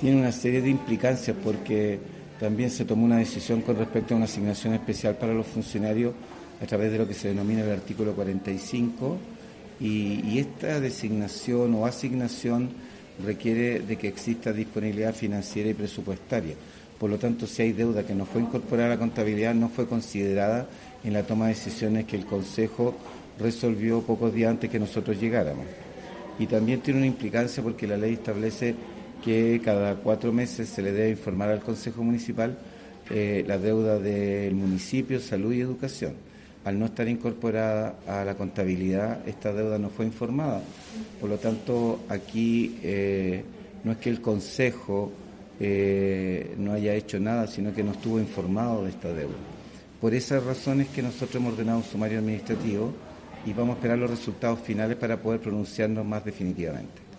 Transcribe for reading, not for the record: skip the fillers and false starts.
tiene una serie de implicancias porque también se tomó una decisión con respecto a una asignación especial para los funcionarios a través de lo que se denomina el artículo 45 y esta designación o asignación requiere de que exista disponibilidad financiera y presupuestaria. Por lo tanto, si hay deuda que no fue incorporada a la contabilidad, no fue considerada en la toma de decisiones que el Consejo resolvió pocos días antes que nosotros llegáramos. Y también tiene una implicancia porque la ley establece que cada 4 meses se le debe informar al Consejo Municipal la deuda del municipio, salud y educación. Al no estar incorporada a la contabilidad, esta deuda no fue informada. Por lo tanto, aquí no es que el Consejo no haya hecho nada, sino que no estuvo informado de esta deuda. Por esas razones que nosotros hemos ordenado un sumario administrativo y vamos a esperar los resultados finales para poder pronunciarnos más definitivamente.